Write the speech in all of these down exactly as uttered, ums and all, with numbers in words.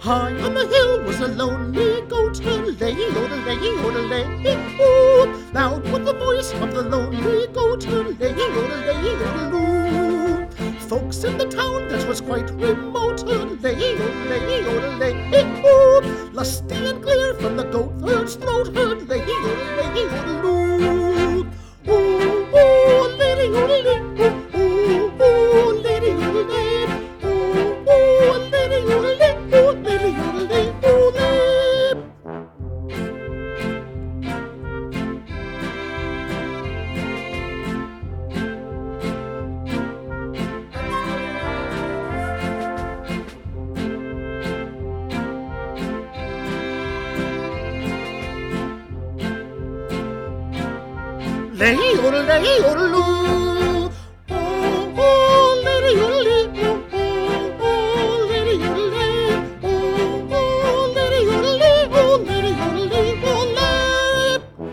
High on the hill was a lonely goat, lay, yodelay, yodelay, ooh. Loud was the voice of the lonely goat, lay, yodelay, yodeloo. Folks in the town that was quite remote, lay, yodelay, yodelay, ooh. Lusty and clear from the goat herd's throat, lay, yodelay, yodeloo. Ooh, ooh, lady, yodelay, ooh, ooh, ooh, lady, yodelay. Lay, yodelay, yodeloo. Oh, oh, lady, yodelay. Oh, oh, oh, lady, yodelay. Oh, oh, lady, yodelay. Oh, lady, yodelay, yodelay.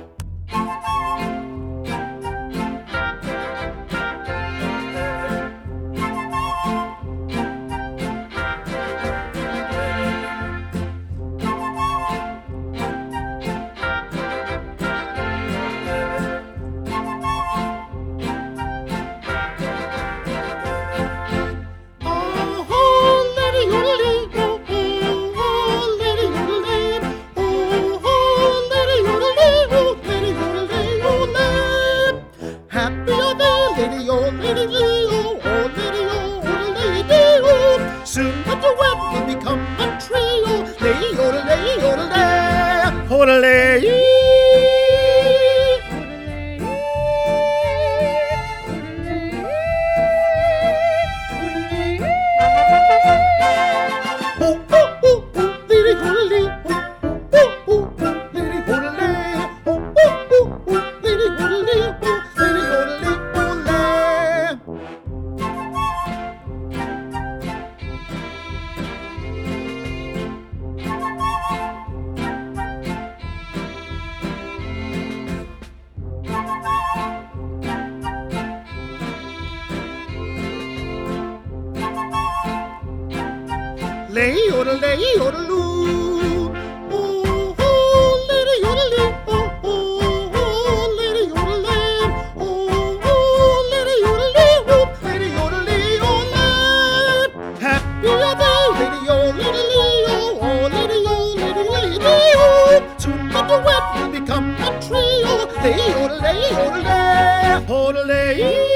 Soon the duet will become a trio. Lay, yodelay, yodelay, yodelay. Oh, oh, oh, oh, lady, yodelay. Oh, oh, oh, lady, yodelay. Oh, oh, oh, oh, lady, yodelay. Oh, lady, yodelay, yodelay. Lay, yodelay, yodeloo. Oh, oh, lady, yodelay. Oh, oh, oh, lady, yodelay. Oh, oh, lady, yodelay. Oh, lady, yodelay, yodelay. Happy are they, lady, yodelay. Oh, oh, lady, yodelay, lady, oh. Soon the duet will become a trio. Lay, yodelay, yodelay, yodelay.